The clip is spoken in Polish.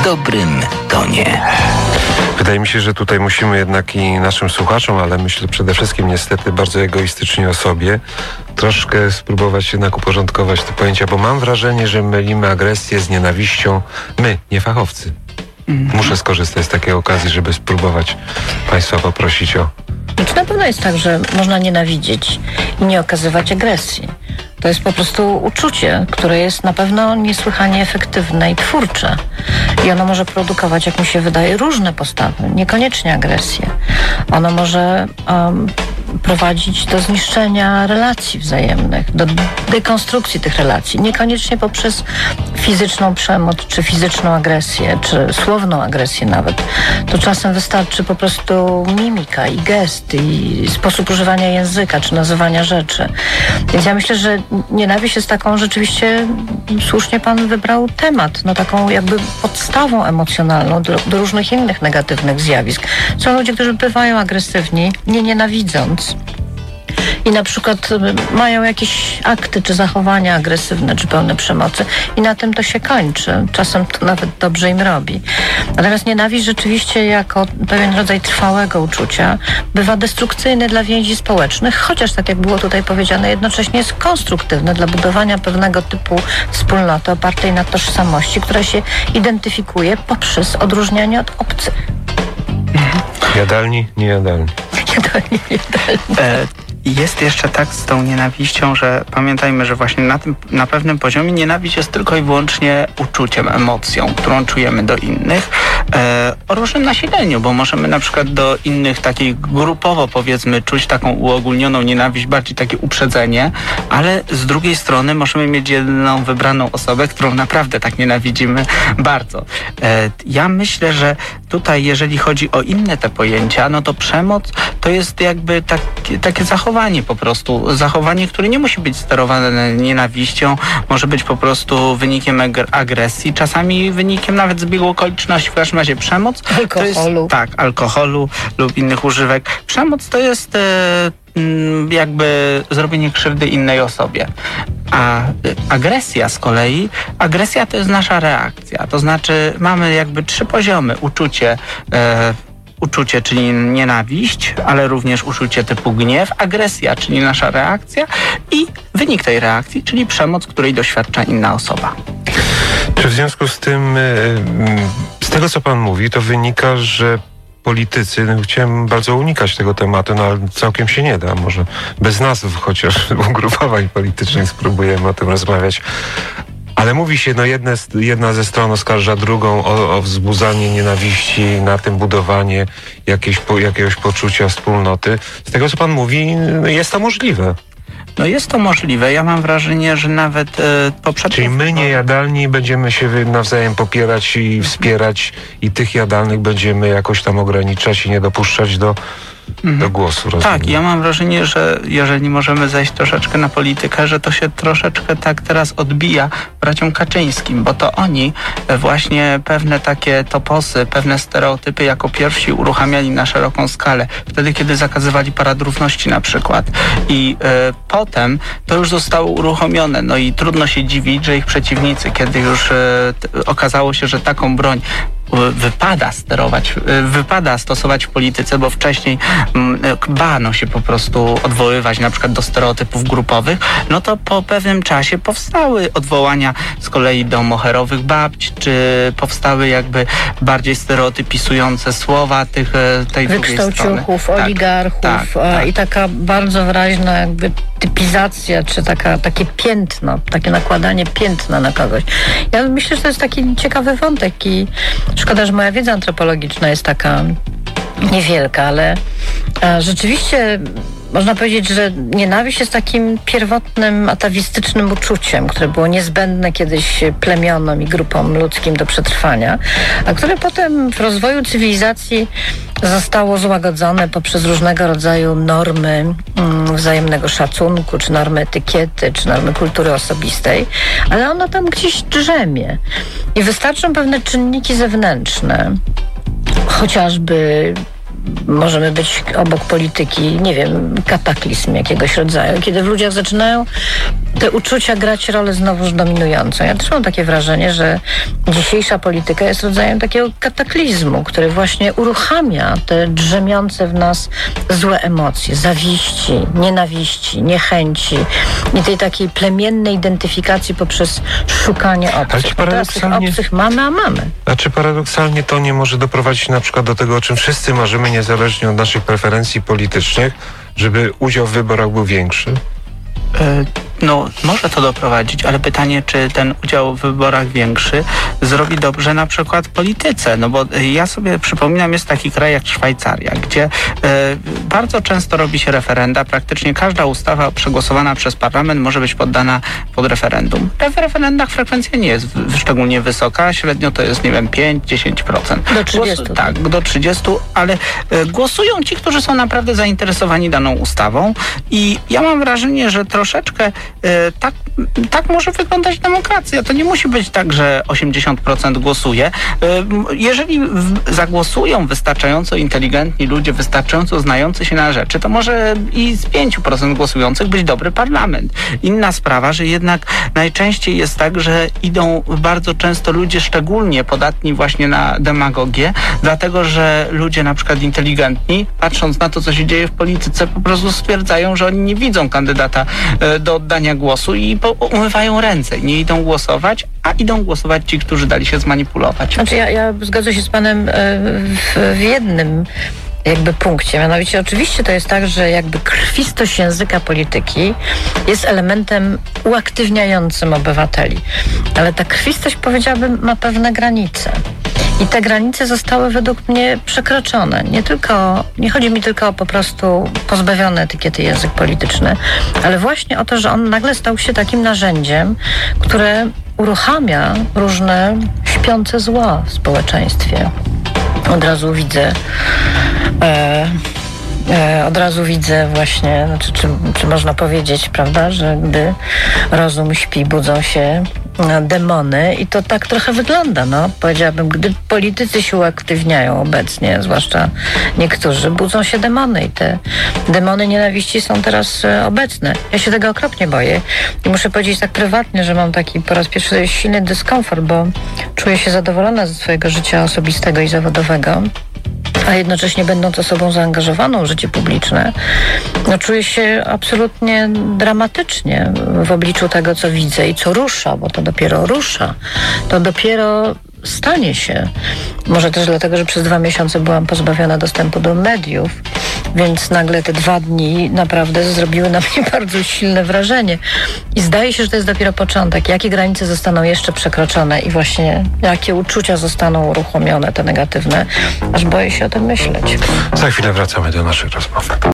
dobrym tonie. Wydaje mi się, że tutaj musimy jednak i naszym słuchaczom, ale myślę przede wszystkim niestety bardzo egoistycznie o sobie, troszkę spróbować jednak uporządkować te pojęcia, bo mam wrażenie, że mylimy agresję z nienawiścią. My, nie fachowcy. Muszę skorzystać z takiej okazji, żeby spróbować Państwa poprosić o... Znaczy, na pewno jest tak, że można nienawidzieć i nie okazywać agresji. To jest po prostu uczucie, które jest na pewno niesłychanie efektywne i twórcze. I ono może produkować, jak mi się wydaje, różne postawy, niekoniecznie agresję. Ono może prowadzić do zniszczenia relacji wzajemnych, do dekonstrukcji tych relacji. Niekoniecznie poprzez fizyczną przemoc, czy fizyczną agresję, czy słowną agresję nawet. To czasem wystarczy po prostu mimika i gest, i sposób używania języka, czy nazywania rzeczy. Więc ja myślę, że nienawiść jest taką rzeczywiście, słusznie pan wybrał temat, no taką jakby podstawą emocjonalną do różnych innych negatywnych zjawisk. Są ludzie, którzy bywają agresywni, nie nienawidząc. I na przykład mają jakieś akty, czy zachowania agresywne, czy pełne przemocy. I na tym to się kończy. Czasem to nawet dobrze im robi. Natomiast nienawiść rzeczywiście jako pewien rodzaj trwałego uczucia bywa destrukcyjny dla więzi społecznych, chociaż, tak jak było tutaj powiedziane, jednocześnie jest konstruktywny dla budowania pewnego typu wspólnoty opartej na tożsamości, która się identyfikuje poprzez odróżnianie od obcych. Jadalni, nie jadalni. Jadalni, nie jadalni. Jest jeszcze tak z tą nienawiścią, że pamiętajmy, że właśnie na pewnym poziomie nienawiść jest tylko i wyłącznie uczuciem, emocją, którą czujemy do innych, o różnym nasileniu, bo możemy na przykład do innych takiej grupowo, powiedzmy, czuć taką uogólnioną nienawiść, bardziej takie uprzedzenie, ale z drugiej strony możemy mieć jedną wybraną osobę, którą naprawdę tak nienawidzimy bardzo. Ja myślę, że tutaj, jeżeli chodzi o inne te pojęcia, no to przemoc to jest jakby takie zachowanie po prostu. Zachowanie, które nie musi być sterowane nienawiścią, może być po prostu wynikiem agresji, czasami wynikiem nawet zbiegu okoliczności. W każdym razie przemoc to jest, tak, alkoholu lub innych używek. Przemoc to jest jakby zrobienie krzywdy innej osobie. A agresja z kolei, agresja to jest nasza reakcja. To znaczy mamy jakby 3 poziomy. Uczucie, czyli nienawiść, ale również uczucie typu gniew, agresja, czyli nasza reakcja i wynik tej reakcji, czyli przemoc, której doświadcza inna osoba. Czy w związku z tym, z tego co pan mówi, to wynika, że politycy, chciałem bardzo unikać tego tematu, no ale całkiem się nie da, może bez nazw chociaż ugrupowań politycznych spróbujemy o tym rozmawiać. Ale mówi się, no jedna ze stron oskarża drugą o wzbudzanie nienawiści, na tym budowanie jakiegoś poczucia wspólnoty. Z tego, co pan mówi, jest to możliwe. No jest to możliwe. Ja mam wrażenie, że nawet poprzednio... Czyli my niejadalni będziemy się nawzajem popierać i wspierać i tych jadalnych będziemy jakoś tam ograniczać i nie dopuszczać do głosu. Rozumiem. Tak, ja mam wrażenie, że jeżeli możemy zejść troszeczkę na politykę, że to się troszeczkę tak teraz odbija braciom Kaczyńskim, bo to oni właśnie pewne takie toposy, pewne stereotypy jako pierwsi uruchamiali na szeroką skalę. Wtedy, kiedy zakazywali parad równości na przykład. I potem to już zostało uruchomione. No i trudno się dziwić, że ich przeciwnicy, kiedy już okazało się, że taką broń wypada stosować w polityce, bo wcześniej bano się po prostu odwoływać na przykład do stereotypów grupowych, no to po pewnym czasie powstały odwołania z kolei do moherowych babć, czy powstały jakby bardziej stereotypisujące słowa tej drugiej strony. Wykształciuchów, oligarchów i taka bardzo wyraźna jakby typizacja, czy takie piętno, takie nakładanie piętna na kogoś. Ja myślę, że to jest taki ciekawy wątek i szkoda, że moja wiedza antropologiczna jest taka niewielka, ale rzeczywiście można powiedzieć, że nienawiść jest takim pierwotnym, atawistycznym uczuciem, które było niezbędne kiedyś plemionom i grupom ludzkim do przetrwania, a które potem w rozwoju cywilizacji zostało złagodzone poprzez różnego rodzaju normy wzajemnego szacunku, czy normy etykiety, czy normy kultury osobistej, ale ono tam gdzieś drzemie. I wystarczą pewne czynniki zewnętrzne, chociażby możemy być obok polityki, nie wiem, kataklizm jakiegoś rodzaju, kiedy w ludziach zaczynają te uczucia grać rolę znowuż dominującą. Ja też mam takie wrażenie, że dzisiejsza polityka jest rodzajem takiego kataklizmu, który właśnie uruchamia te drzemiące w nas złe emocje, zawiści, nienawiści, niechęci i tej takiej plemiennej identyfikacji poprzez szukanie obcych. Teraz tych obcych mamy, a mamy. A czy paradoksalnie to nie może doprowadzić na przykład do tego, o czym wszyscy marzymy, niezależnie od naszych preferencji politycznych, żeby udział w wyborach był większy? No, może to doprowadzić, ale pytanie, czy ten udział w wyborach większy zrobi dobrze na przykład polityce. No bo ja sobie przypominam, jest taki kraj jak Szwajcaria, gdzie bardzo często robi się referenda. Praktycznie każda ustawa przegłosowana przez parlament może być poddana pod referendum. W referendach frekwencja nie jest szczególnie wysoka. Średnio to jest, nie wiem, 5-10%. Do 30. Tak, do 30, ale głosują ci, którzy są naprawdę zainteresowani daną ustawą. I ja mam wrażenie, że troszeczkę tak może wyglądać demokracja. To nie musi być tak, że 80% głosuje. Jeżeli zagłosują wystarczająco inteligentni ludzie, wystarczająco znający się na rzeczy, to może i z 5% głosujących być dobry parlament. Inna sprawa, że jednak najczęściej jest tak, że idą bardzo często ludzie szczególnie podatni właśnie na demagogię, dlatego, że ludzie na przykład inteligentni, patrząc na to, co się dzieje w polityce, po prostu stwierdzają, że oni nie widzą kandydata do oddania głosu i umywają ręce. Nie idą głosować, a idą głosować ci, którzy dali się zmanipulować. Znaczy ja zgadzam się z panem w jednym jakby punkcie. Mianowicie oczywiście to jest tak, że jakby krwistość języka polityki jest elementem uaktywniającym obywateli. Ale ta krwistość, powiedziałabym, ma pewne granice. I te granice zostały według mnie przekroczone. Nie chodzi mi tylko o po prostu pozbawiony etykiety język polityczny, ale właśnie o to, że on nagle stał się takim narzędziem, które uruchamia różne śpiące zła w społeczeństwie. Od razu widzę właśnie, znaczy, czy można powiedzieć, prawda, że gdy rozum śpi, budzą się demony i to tak trochę wygląda, no. Powiedziałabym, gdy politycy się uaktywniają obecnie, zwłaszcza niektórzy, budzą się demony i te demony nienawiści są teraz obecne. Ja się tego okropnie boję i muszę powiedzieć tak prywatnie, że mam taki po raz pierwszy silny dyskomfort, bo czuję się zadowolona ze swojego życia osobistego i zawodowego, a jednocześnie będąc osobą zaangażowaną w życie publiczne, no czuję się absolutnie dramatycznie w obliczu tego, co widzę i co rusza, bo to dopiero rusza, to dopiero stanie się. Może też dlatego, że przez 2 miesiące byłam pozbawiona dostępu do mediów, więc nagle te 2 dni naprawdę zrobiły na mnie bardzo silne wrażenie. I zdaje się, że to jest dopiero początek. Jakie granice zostaną jeszcze przekroczone i właśnie jakie uczucia zostaną uruchomione, te negatywne, aż boję się o tym myśleć. Za chwilę wracamy do naszych rozmów.